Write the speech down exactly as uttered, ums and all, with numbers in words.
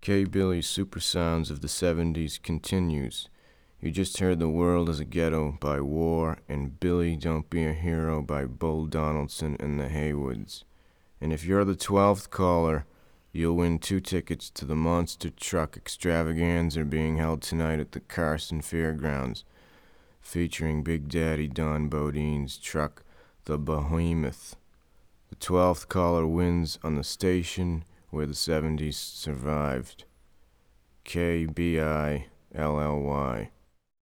K. Billy's Super Sounds of the seventies continues. You just heard The World is a Ghetto by War and Billy Don't Be a Hero by Bull Donaldson and the Haywoods. And if you're the twelfth caller, you'll win two tickets to the Monster Truck Extravaganza being held tonight at the Carson Fairgrounds, featuring Big Daddy Don Bodine's truck, the Behemoth. The twelfth caller wins on the station where the seventies survived. K B I L L Y.